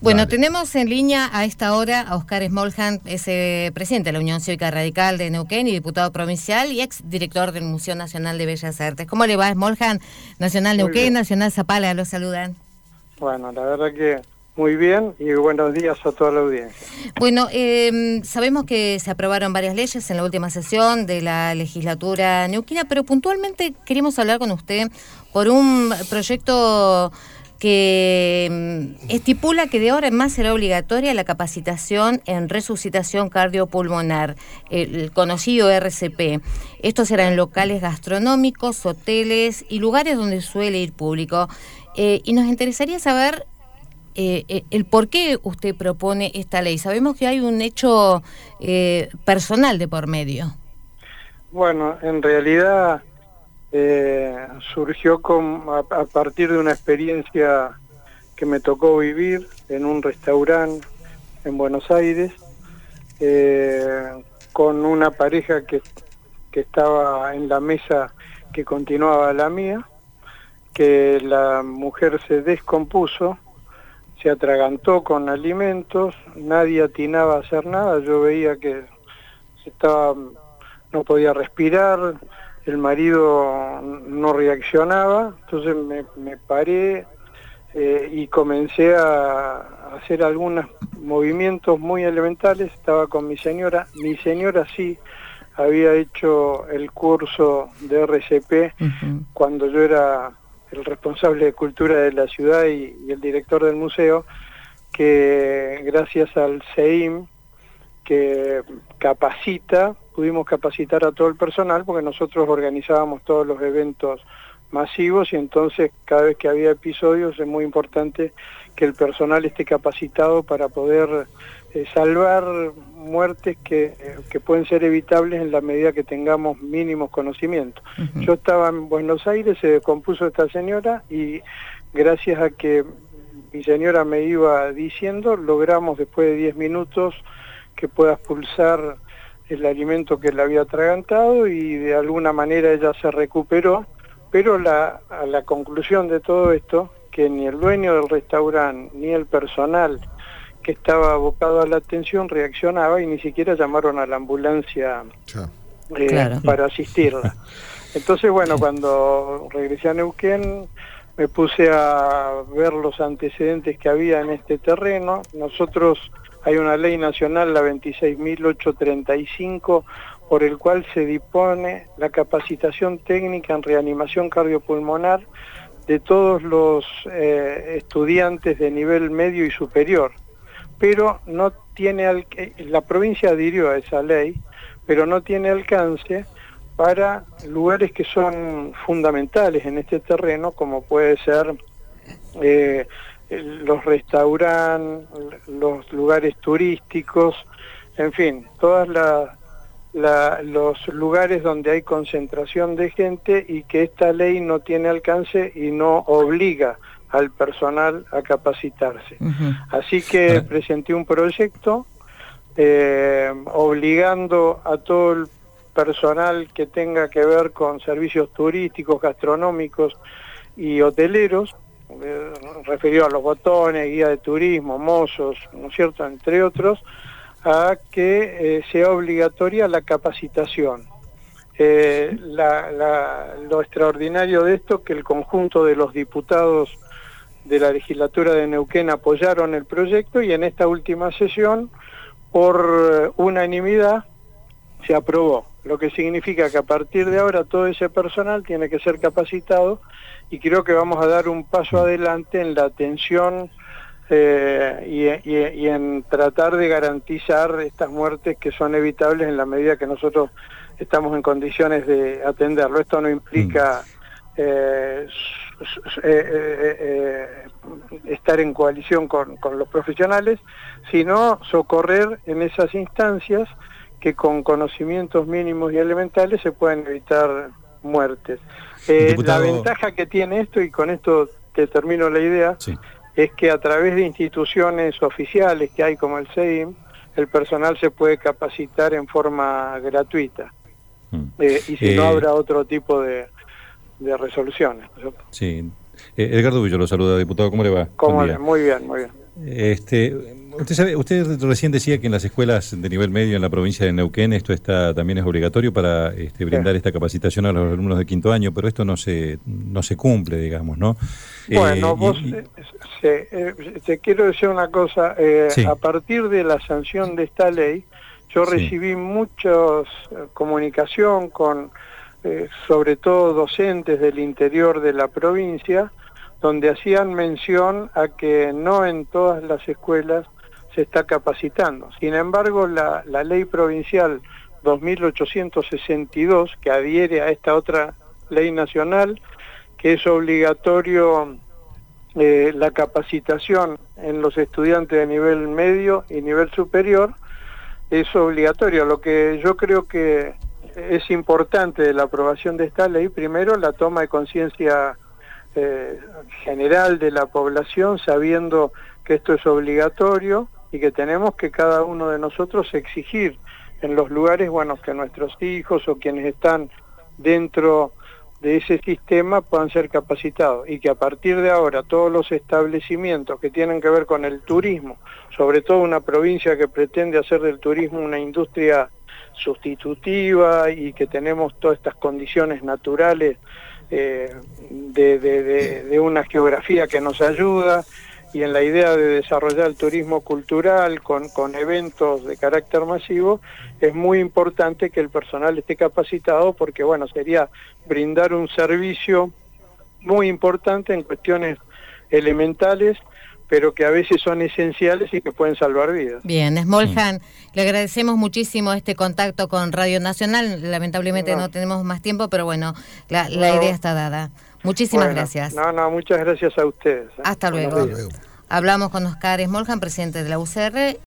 Bueno, Dale. tenemos en línea a esta hora a Oscar Smoljan, es presidente de la Unión Cívica Radical de Neuquén y diputado provincial y ex director del Museo Nacional de Bellas Artes. ¿Cómo le va, Smoljan? Nacional Muy Neuquén, bien. Nacional Zapala, lo saludan. Bueno, la verdad que muy bien y buenos días a toda la audiencia. Bueno, sabemos que se aprobaron varias leyes en la última sesión de la legislatura neuquina, pero puntualmente queremos hablar con usted por un proyecto que estipula que de ahora en más será obligatoria la capacitación en resucitación cardiopulmonar, el conocido RCP. Esto será en locales gastronómicos, hoteles y lugares donde suele ir público. Y nos interesaría saber el por qué usted propone esta ley. Sabemos que hay un hecho personal de por medio. Bueno, en realidad surgió a partir de una experiencia que me tocó vivir en un restaurante en Buenos Aires con una pareja que estaba en la mesa que continuaba la mía, que la mujer se descompuso, se atragantó con alimentos, nadie atinaba a hacer nada, yo veía que no podía respirar, el marido no reaccionaba, entonces me paré y comencé a hacer algunos movimientos muy elementales, estaba con mi señora sí había hecho el curso de RCP cuando yo era el responsable de cultura de la ciudad y el director del museo, que gracias al CEIM que pudimos capacitar a todo el personal porque nosotros organizábamos todos los eventos masivos y entonces cada vez que había episodios es muy importante que el personal esté capacitado para poder salvar muertes que pueden ser evitables en la medida que tengamos mínimos conocimientos. Yo estaba en Buenos Aires, se descompuso esta señora y gracias a que mi señora me iba diciendo, logramos después de 10 minutos que pueda expulsar el alimento que le había atragantado y de alguna manera ella se recuperó, pero a la conclusión de todo esto, que ni el dueño del restaurante ni el personal que estaba abocado a la atención reaccionaba y ni siquiera llamaron a la ambulancia para asistirla. Entonces, bueno, cuando regresé a Neuquén me puse a ver los antecedentes que había en este terreno. Hay una ley nacional, la 26.835, por el cual se dispone la capacitación técnica en reanimación cardiopulmonar de todos los estudiantes de nivel medio y superior. Pero no tiene la provincia adhirió a esa ley, pero no tiene alcance para lugares que son fundamentales en este terreno, como puede ser los restaurantes, los lugares turísticos, en fin, todos los lugares donde hay concentración de gente y que esta ley no tiene alcance y no obliga al personal a capacitarse. Así que presenté un proyecto obligando a todo el personal que tenga que ver con servicios turísticos, gastronómicos y hoteleros, referido a los botones, guía de turismo, mozos, ¿no es cierto?, entre otros, a que sea obligatoria la capacitación. Lo extraordinario de esto, que el conjunto de los diputados de la legislatura de Neuquén apoyaron el proyecto y en esta última sesión, por unanimidad, se aprobó, lo que significa que a partir de ahora todo ese personal tiene que ser capacitado y creo que vamos a dar un paso adelante en la atención y en tratar de garantizar estas muertes que son evitables en la medida que nosotros estamos en condiciones de atenderlo. Esto no implica estar en coalición con los profesionales, sino socorrer en esas instancias que con conocimientos mínimos y elementales se pueden evitar muertes. La ventaja que tiene esto, y con esto te termino la idea, es que a través de instituciones oficiales que hay como el CEIM, el personal se puede capacitar en forma gratuita. Y si no, habrá otro tipo de resoluciones. Sí. Edgardo Villo lo saluda, diputado. ¿Cómo le va? Muy bien, muy bien. Usted recién decía que en las escuelas de nivel medio en la provincia de Neuquén esto también es obligatorio para brindar esta capacitación a los alumnos de quinto año, pero esto no se cumple, digamos, ¿no? Bueno, te quiero decir una cosa, sí. A partir de la sanción de esta ley, yo recibí mucha comunicación con, sobre todo docentes del interior de la provincia, donde hacían mención a que no en todas las escuelas se está capacitando. Sin embargo, la ley provincial 2862, que adhiere a esta otra ley nacional, que es obligatorio la capacitación en los estudiantes de nivel medio y nivel superior, es obligatorio. Lo que yo creo que es importante de la aprobación de esta ley, primero la toma de conciencia general de la población, sabiendo que esto es obligatorio y que tenemos que cada uno de nosotros exigir en los lugares, bueno, que nuestros hijos o quienes están dentro de ese sistema puedan ser capacitados, y que a partir de ahora todos los establecimientos que tienen que ver con el turismo, sobre todo una provincia que pretende hacer del turismo una industria sustitutiva y que tenemos todas estas condiciones naturales de una geografía que nos ayuda, y en la idea de desarrollar el turismo cultural con eventos de carácter masivo, es muy importante que el personal esté capacitado, porque bueno, sería brindar un servicio muy importante en cuestiones elementales, pero que a veces son esenciales y que pueden salvar vidas. Bien, Smoljan, le agradecemos muchísimo este contacto con Radio Nacional. Lamentablemente no tenemos más tiempo, pero bueno, la idea está dada. Muchísimas gracias. Muchas gracias a ustedes. Hasta luego. Hablamos con Oscar Smoljan, presidente de la UCR.